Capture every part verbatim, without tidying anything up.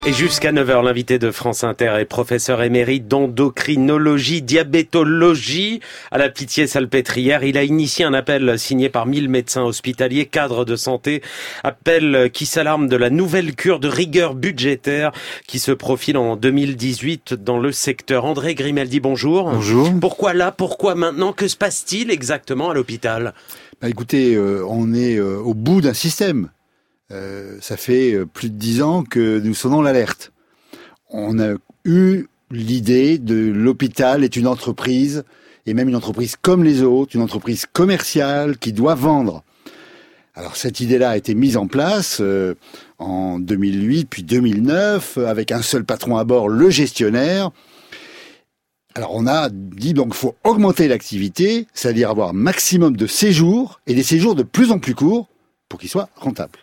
Et jusqu'à neuf heures, l'invité de France Inter est professeur émérite d'endocrinologie, diabétologie à la Pitié-Salpêtrière. Il a initié un appel signé par mille médecins hospitaliers, cadres de santé. Appel qui s'alarme de la nouvelle cure de rigueur budgétaire qui se profile en deux mille dix-huit dans le secteur. André Grimaldi, bonjour. Bonjour. Pourquoi là? Pourquoi maintenant? Que se passe-t-il exactement à l'hôpital? Bah écoutez, euh, on est euh, au bout d'un système. Euh, ça fait plus de dix ans que nous sonnons l'alerte. On a eu l'idée de l'hôpital est une entreprise, et même une entreprise comme les autres, une entreprise commerciale qui doit vendre. Alors cette idée-là a été mise en place euh, en deux mille huit puis deux mille neuf, avec un seul patron à bord, le gestionnaire. Alors on a dit donc il faut augmenter l'activité, c'est-à-dire avoir un maximum de séjours, et des séjours de plus en plus courts pour qu'ils soient rentables.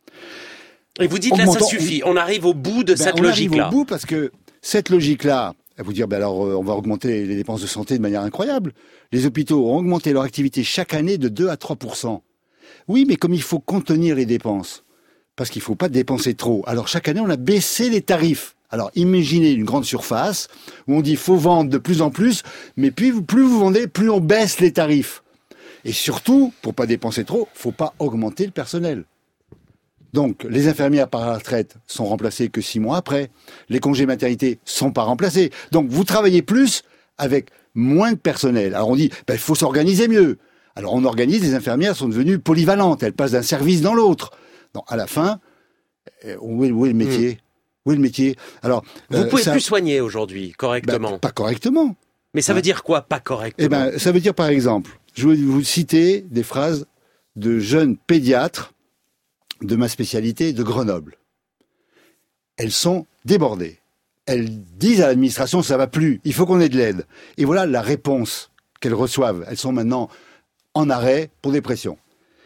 Et vous dites Augmentant, là, ça suffit. On arrive au bout de ben, cette logique-là. On arrive au bout parce que cette logique-là, à vous dire, ben alors, on va augmenter les dépenses de santé de manière incroyable. Les hôpitaux ont augmenté leur activité chaque année de deux à trois pour cent. Oui, mais comme il faut contenir les dépenses, parce qu'il ne faut pas dépenser trop. Alors, chaque année, on a baissé les tarifs. Alors, imaginez une grande surface où on dit qu'il faut vendre de plus en plus, mais puis, plus vous vendez, plus on baisse les tarifs. Et surtout, pour pas dépenser trop, faut pas augmenter le personnel. Donc, les infirmières par la retraite sont remplacées que six mois après. Les congés maternité sont pas remplacés. Donc, vous travaillez plus avec moins de personnel. Alors, on dit, ben, il faut s'organiser mieux. Alors, on organise, les infirmières sont devenues polyvalentes. Elles passent d'un service dans l'autre. Donc, à la fin, où est, où est le métier mmh. Où est le métier Alors, Vous euh, pouvez ça... plus soigner aujourd'hui, correctement. Ben, pas correctement. Mais ça hein. veut dire quoi, pas correctement? Eh ben, ça veut dire, par exemple, je vais vous citer des phrases de jeunes pédiatres de ma spécialité de Grenoble. Elles sont débordées. Elles disent à l'administration, ça va plus, il faut qu'on ait de l'aide. Et voilà la réponse qu'elles reçoivent. Elles sont maintenant en arrêt pour dépression.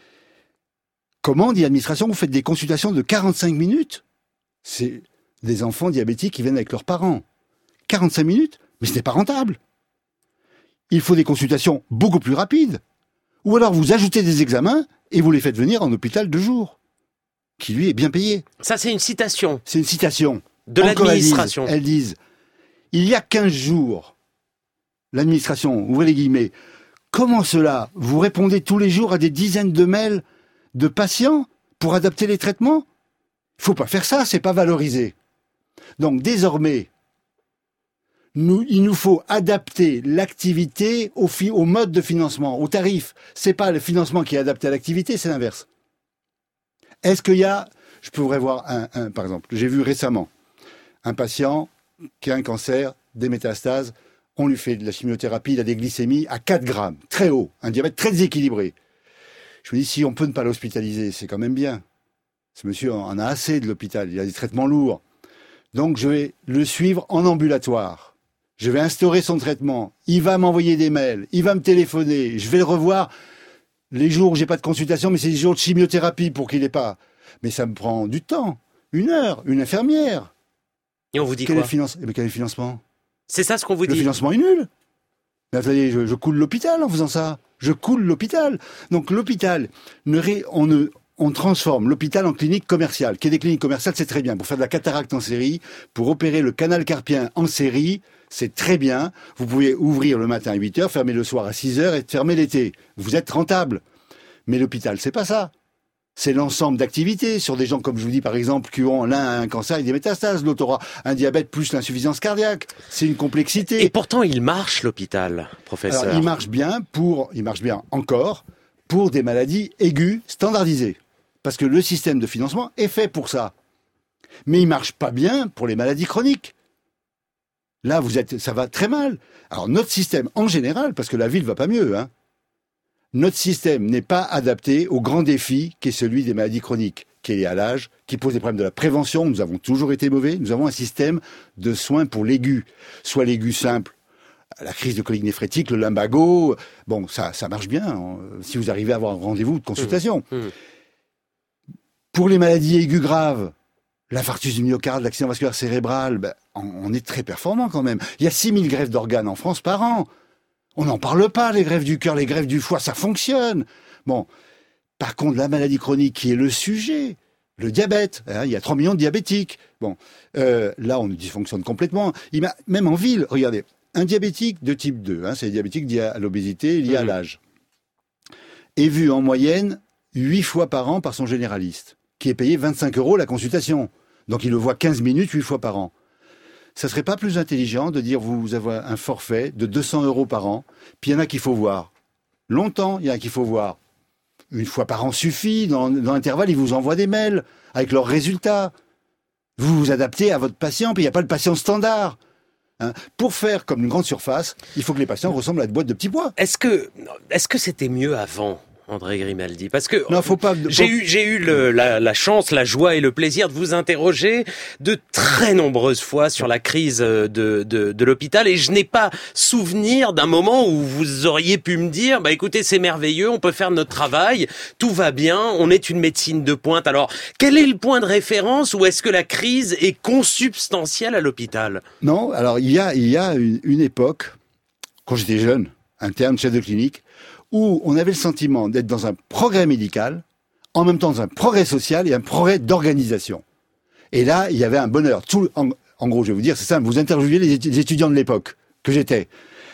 Comment, dit l'administration, vous faites des consultations de quarante-cinq minutes? C'est des enfants diabétiques qui viennent avec leurs parents. quarante-cinq minutes? Mais ce n'est pas rentable. Il faut des consultations beaucoup plus rapides. Ou alors vous ajoutez des examens et vous les faites venir en hôpital de jour, qui lui est bien payé. Ça, c'est une citation. C'est une citation. De Encore l'administration. Elles disent, elles disent, il y a quinze jours, l'administration, ouvrez les guillemets, comment cela? Vous répondez tous les jours à des dizaines de mails de patients pour adapter les traitements? Il faut pas faire ça, c'est pas valorisé. Donc, désormais, nous, il nous faut adapter l'activité au, fi, au mode de financement, au tarif. C'est pas le financement qui est adapté à l'activité, c'est l'inverse. Est-ce qu'il y a, je pourrais voir un, un, par exemple, j'ai vu récemment un patient qui a un cancer, des métastases, on lui fait de la chimiothérapie, il a des glycémies à quatre grammes, très haut, un diabète très déséquilibré. Je me dis, si on peut ne pas l'hospitaliser, c'est quand même bien. Ce monsieur en a assez de l'hôpital, il a des traitements lourds. Donc je vais le suivre en ambulatoire. Je vais instaurer son traitement. Il va m'envoyer des mails, il va me téléphoner, je vais le revoir. Les jours où j'ai pas de consultation, mais c'est des jours de chimiothérapie pour qu'il ait pas. Mais ça me prend du temps. Une heure, une infirmière. Et on vous dit quel quoi? est le finance... Mais quel est le financement? C'est ça ce qu'on vous dit. Le financement est nul. Mais attendez, je, je coule l'hôpital en faisant ça. Je coule l'hôpital. Donc l'hôpital, ne ré... on, ne... on transforme l'hôpital en clinique commerciale. Qu'il y ait des cliniques commerciales, c'est très bien. Pour faire de la cataracte en série, pour opérer le canal carpien en série, c'est très bien. Vous pouvez ouvrir le matin à huit heures, fermer le soir à six heures et fermer l'été. Vous êtes rentable. Mais l'hôpital, c'est pas ça. C'est l'ensemble d'activités sur des gens, comme je vous dis, par exemple, qui ont l'un un cancer et des métastases, l'autre aura un diabète plus l'insuffisance cardiaque. C'est une complexité. Et pourtant, il marche, l'hôpital, professeur. Alors, il marche bien pour, il marche bien encore pour des maladies aiguës standardisées. Parce que le système de financement est fait pour ça. Mais il marche pas bien pour les maladies chroniques. Là, vous êtes, ça va très mal. Alors, notre système, en général, parce que la ville va pas mieux, hein, notre système n'est pas adapté au grand défi qui est celui des maladies chroniques, qui est lié à l'âge, qui pose des problèmes de la prévention. Nous avons toujours été mauvais. Nous avons un système de soins pour l'aigu. Soit l'aigu simple, la crise de colique néphrétique, le lumbago. Bon, ça, ça marche bien, hein, si vous arrivez à avoir un rendez-vous de consultation. Mmh. Mmh. Pour les maladies aiguës graves, l'infarctus du myocarde, l'accident vasculaire cérébral, ben, on, on est très performant quand même. Il y a six mille greffes d'organes en France par an. On n'en parle pas, les greffes du cœur, les greffes du foie, ça fonctionne. Bon, par contre, la maladie chronique qui est le sujet, Le diabète, hein, il y a trois millions de diabétiques. Bon, euh, là, on dysfonctionne complètement. Il m'a, même en ville, regardez, un diabétique de type deux, hein, c'est les diabétiques liés à l'obésité, liés mmh. à l'âge, est vu en moyenne huit fois par an par son généraliste, qui est payé vingt-cinq euros la consultation. Donc, il le voit quinze minutes, huit fois par an. Ça serait pas plus intelligent de dire vous avez un forfait de deux cents euros par an, puis il y en a qu'il faut voir longtemps, il y en a qu'il faut voir une fois par an suffit, dans, dans l'intervalle, ils vous envoient des mails avec leurs résultats. Vous vous adaptez à votre patient, puis il n'y a pas le patient standard. Hein. Pour faire comme une grande surface, il faut que les patients ressemblent à une boîte de petits pois. Est-ce que, est-ce que c'était mieux avant ? André Grimaldi, parce que non, faut pas, j'ai faut... eu j'ai eu le, la, la chance, la joie et le plaisir de vous interroger de très nombreuses fois sur la crise de, de, de l'hôpital, et je n'ai pas souvenir d'un moment où vous auriez pu me dire bah écoutez, c'est merveilleux, on peut faire notre travail, tout va bien, on est une médecine de pointe. Alors quel est le point de référence, ou est-ce que la crise est consubstantielle à l'hôpital ? Non, alors il y a il y a une, une époque, quand j'étais jeune, interne, chef de clinique, où on avait le sentiment d'être dans un progrès médical, en même temps dans un progrès social et un progrès d'organisation. Et là, il y avait un bonheur. Tout, en, en gros, je vais vous dire, c'est simple, vous interviewez les étudiants de l'époque que j'étais.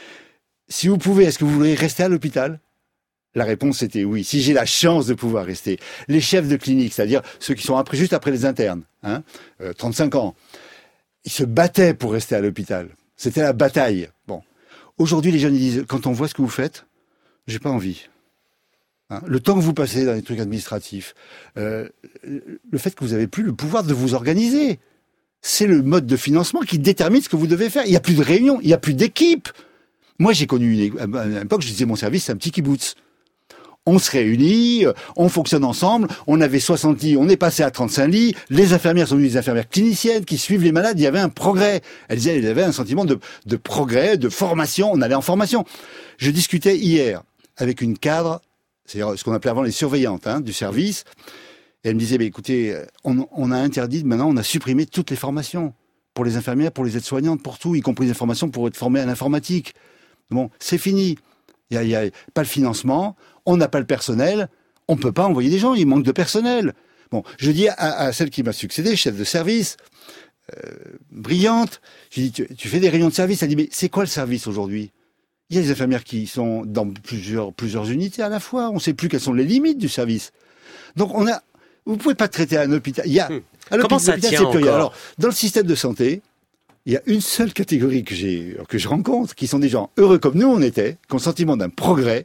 Si vous pouvez, est-ce que vous voudriez rester à l'hôpital ? La réponse était oui, si j'ai la chance de pouvoir rester. Les chefs de clinique, c'est-à-dire ceux qui sont après, juste après les internes, hein, euh, trente-cinq ans, ils se battaient pour rester à l'hôpital. C'était la bataille. Bon. Aujourd'hui, les jeunes ils disent, quand on voit ce que vous faites, j'ai pas envie. Hein, le temps que vous passez dans les trucs administratifs, euh, le fait que vous avez plus le pouvoir de vous organiser, c'est le mode de financement qui détermine ce que vous devez faire. Il y a plus de réunions, il y a plus d'équipe. Moi, j'ai connu une, à une époque, je disais mon service, c'est un petit kibbutz. On se réunit, on fonctionne ensemble. On avait soixante lits, on est passé à trente-cinq lits. Les infirmières sont devenues des infirmières cliniciennes qui suivent les malades. Il y avait un progrès. Elles disaient, elles avaient un sentiment de, de progrès, de formation. On allait en formation. Je discutais hier avec une cadre, c'est-à-dire ce qu'on appelait avant les surveillantes hein, du service. Et elle me disait, bah, écoutez, on, on a interdit, maintenant on a supprimé toutes les formations. Pour les infirmières, pour les aides-soignantes, pour tout, y compris les formations pour être formées à l'informatique. Bon, c'est fini. Il n'y a, a pas le financement, on n'a pas le personnel, on ne peut pas envoyer des gens, il manque de personnel. Bon, je dis à, à celle qui m'a succédé, chef de service, euh, brillante, je dis, tu, tu fais des réunions de service, elle dit, mais c'est quoi le service aujourd'hui ? Il y a des infirmières qui sont dans plusieurs, plusieurs unités à la fois. On ne sait plus quelles sont les limites du service. Donc, on a, vous pouvez pas traiter à un hôpital. Il y a, hum. à Comment ça tient encore ? Alors, dans le système de santé, il y a une seule catégorie que j'ai, que je rencontre, qui sont des gens heureux comme nous on était, qui ont le sentiment d'un progrès.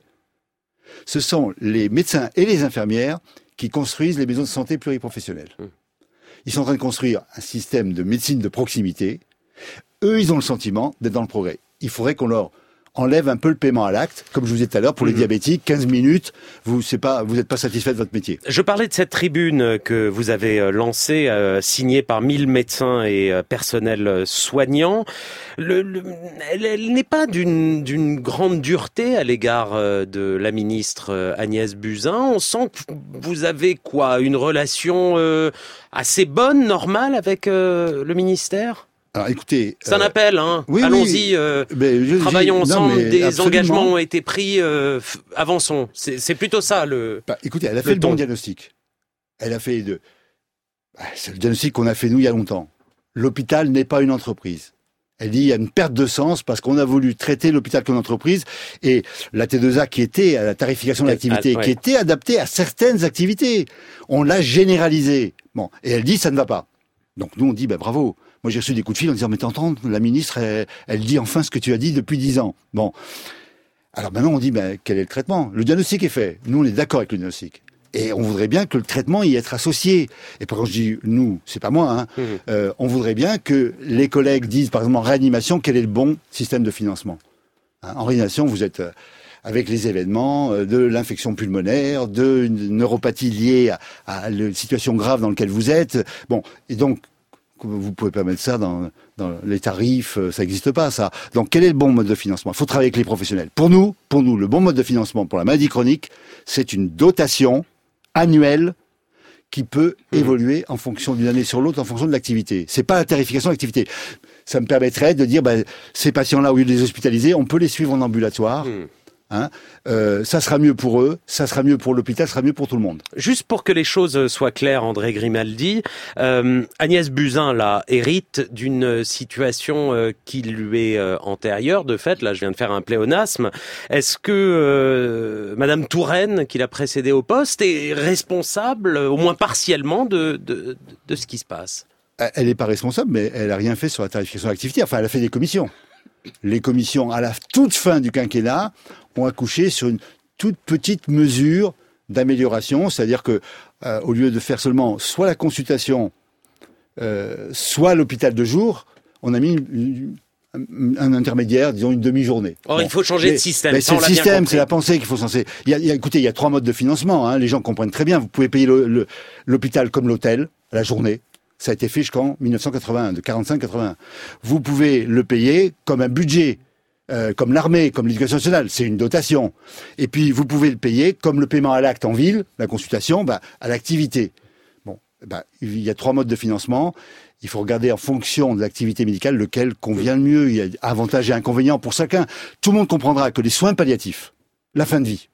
Ce sont les médecins et les infirmières qui construisent les maisons de santé pluriprofessionnelles. Hum. Ils sont en train de construire un système de médecine de proximité. Eux, ils ont le sentiment d'être dans le progrès. Il faudrait qu'on leur enlève un peu le paiement à l'acte, comme je vous disais tout à l'heure, pour les mmh. diabétiques, quinze minutes, vous c'est pas, vous n'êtes pas satisfait de votre métier. Je parlais de cette tribune que vous avez lancée, euh, signée par mille médecins et euh, personnels soignants. Le, le, elle, elle n'est pas d'une, d'une grande dureté à l'égard euh, de la ministre euh, Agnès Buzyn. On sent que vous avez quoi, une relation euh, assez bonne, normale avec euh, le ministère ? Alors écoutez, c'est un euh, appel, hein. Oui, Allons-y, euh, je, travaillons je, ensemble. Non, des absolument. Engagements ont été pris. Euh, f- avançons. C'est, c'est plutôt ça le. Bah, écoutez, elle a fait le, le bon diagnostic. Elle a fait de. Bah, c'est le diagnostic qu'on a fait nous il y a longtemps. L'hôpital n'est pas une entreprise. Elle dit il y a une perte de sens parce qu'on a voulu traiter l'hôpital comme une entreprise et la T deux A qui était à la tarification de l'activité, ah, ouais. qui était adaptée à certaines activités, on l'a généralisée. Bon, et elle dit ça ne va pas. Donc nous on dit bah bravo. Moi, j'ai reçu des coups de fil en disant, mais t'entends, la ministre, elle, elle dit enfin ce que tu as dit depuis dix ans. Bon. Alors maintenant, on dit, ben, quel est le traitement ? Le diagnostic est fait. Nous, on est d'accord avec le diagnostic. Et on voudrait bien que le traitement y être associé. Et quand je dis nous, c'est pas moi, hein. Mmh. Euh, on voudrait bien que les collègues disent, par exemple, en réanimation, quel est le bon système de financement. Hein, en réanimation, vous êtes, euh, avec les événements, euh, de l'infection pulmonaire, de une neuropathie liée à, à la situation grave dans laquelle vous êtes. Bon. Et donc, vous pouvez pas mettre ça dans, dans les tarifs, ça n'existe pas, ça. Donc, quel est le bon mode de financement ? Il faut travailler avec les professionnels. Pour nous, pour nous, le bon mode de financement pour la maladie chronique, c'est une dotation annuelle qui peut mmh. évoluer en fonction d'une année sur l'autre, en fonction de l'activité. C'est pas la tarification de l'activité. Ça me permettrait de dire, bah, ces patients-là, au lieu de les hospitaliser, on peut les suivre en ambulatoire. Mmh. Hein, euh, ça sera mieux pour eux, ça sera mieux pour l'hôpital, ça sera mieux pour tout le monde. Juste pour que les choses soient claires, André Grimaldi, euh, Agnès Buzyn, là, hérite d'une situation euh, qui lui est euh, antérieure, de fait. Là, je viens de faire un pléonasme. Est-ce que euh, Madame Touraine, qui l'a précédée au poste, est responsable, au moins partiellement, de, de, de ce qui se passe ? Elle n'est pas responsable, mais elle n'a rien fait sur la tarification de l'activité. Enfin, elle a fait des commissions. Les commissions, à la toute fin du quinquennat, ont accouché sur une toute petite mesure d'amélioration, c'est-à-dire que euh, au lieu de faire seulement soit la consultation, euh, soit l'hôpital de jour, on a mis une, une, un intermédiaire, disons une demi-journée. Or, bon. il faut changer mais, de système. Mais ça, c'est le système, c'est la pensée qu'il faut censé. Il y a, il y a, écoutez, il y a trois modes de financement. Hein, les gens comprennent très bien. Vous pouvez payer le, le, l'hôpital comme l'hôtel à la journée. Ça a été fait jusqu'en mille neuf cent quatre-vingt-un, de quarante-cinq à quatre-vingt-un. Vous pouvez le payer comme un budget, euh, comme l'armée, comme l'éducation nationale, c'est une dotation. Et puis vous pouvez le payer comme le paiement à l'acte en ville, la consultation, bah, à l'activité. Bon, bah, il y a trois modes de financement. Il faut regarder en fonction de l'activité médicale lequel convient le mieux. Il y a avantages et inconvénients pour chacun. Tout le monde comprendra que les soins palliatifs, la fin de vie,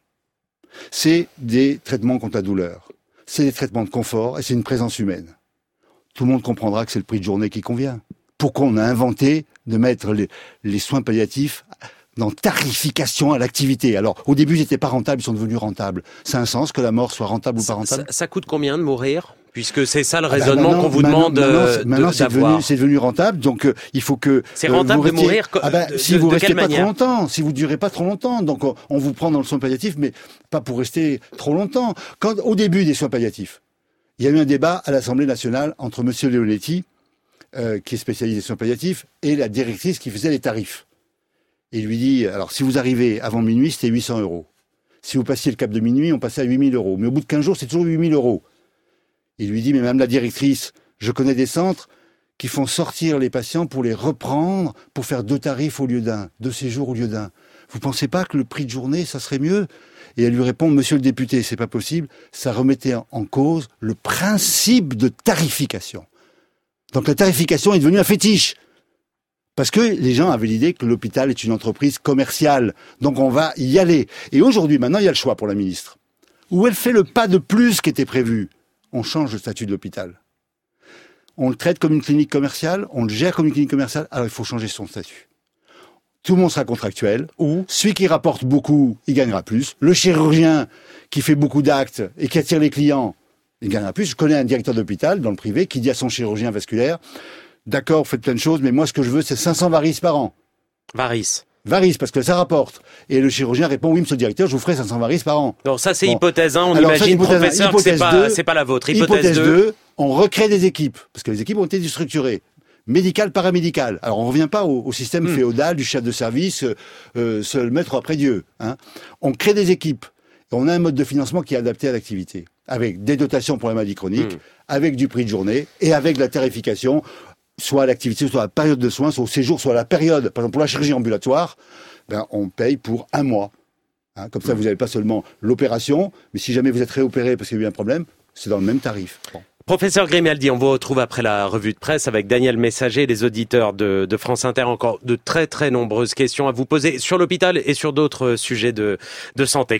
c'est des traitements contre la douleur, c'est des traitements de confort et c'est une présence humaine. Tout le monde comprendra que c'est le prix de journée qui convient. Pourquoi on a inventé de mettre les, les soins palliatifs dans tarification à l'activité? Alors, au début, ils n'étaient pas rentables, ils sont devenus rentables. Ça a un sens que la mort soit rentable ou pas rentable? Ça, ça coûte combien de mourir? Puisque c'est ça le Ah ben raisonnement maintenant, qu'on vous maintenant, demande maintenant, euh, maintenant, de, c'est d'avoir. devenu, c'est devenu rentable, donc euh, il faut que... C'est euh, rentable vous restiez, de mourir ah ben, de, si de, vous de restez quelle pas manière? trop longtemps, si vous durez pas trop longtemps, donc on, on vous prend dans le soin palliatif, mais pas pour rester trop longtemps. Quand, au début des soins palliatifs, il y a eu un débat à l'Assemblée nationale entre Monsieur Leonetti, euh, qui est spécialisé en soins palliatifs, et la directrice qui faisait les tarifs. Et il lui dit, alors si vous arrivez avant minuit, c'était huit cents euros. Si vous passiez le cap de minuit, on passait à huit mille euros. Mais au bout de quinze jours, c'est toujours huit mille euros. Il lui dit, mais madame la directrice, je connais des centres qui font sortir les patients pour les reprendre, pour faire deux tarifs au lieu d'un, deux séjours au lieu d'un. Vous pensez pas que le prix de journée, ça serait mieux? Et elle lui répond, monsieur le député, c'est pas possible, ça remettait en cause le principe de tarification. Donc la tarification est devenue un fétiche. Parce que les gens avaient l'idée que l'hôpital est une entreprise commerciale. Donc on va y aller. Et aujourd'hui, maintenant, il y a le choix pour la ministre. Où elle fait le pas de plus qui était prévu. On change le statut de l'hôpital. On le traite comme une clinique commerciale, on le gère comme une clinique commerciale, alors il faut changer son statut. Tout le monde sera contractuel, ou celui qui rapporte beaucoup, il gagnera plus. Le chirurgien qui fait beaucoup d'actes et qui attire les clients, il gagnera plus. Je connais un directeur d'hôpital dans le privé qui dit à son chirurgien vasculaire, d'accord, vous faites plein de choses, mais moi ce que je veux c'est cinq cents varices par an. Varices. Varices, parce que ça rapporte. Et le chirurgien répond, oui, monsieur le directeur, je vous ferai cinq cents varices par an. Donc ça, c'est bon. hypothèse un, on Alors, imagine, ça, hypothèse professeur, un. que c'est Hypothèse pas, deux, c'est pas la vôtre. Hypothèse, hypothèse deux. deux, on recrée des équipes, parce que les équipes ont été structurées. Médical, paramédical. Alors, on revient pas au, au système mmh. féodal du chef de service, euh, seul maître après Dieu. Hein. On crée des équipes. Et on a un mode de financement qui est adapté à l'activité. Avec des dotations pour la maladie chronique, mmh. avec du prix de journée, et avec la tarification, soit à l'activité, soit à la période de soins, soit au séjour, soit à la période. Par exemple, pour la chirurgie ambulatoire, ben, on paye pour un mois. Hein, comme ça, vous n'avez pas seulement l'opération, mais si jamais vous êtes réopéré parce qu'il y a eu un problème, c'est dans le même tarif. Bon. Professeur Grimaldi, on vous retrouve après la revue de presse avec Daniel Messager, les auditeurs de, de France Inter. Encore de très très nombreuses questions à vous poser sur l'hôpital et sur d'autres sujets de, de santé.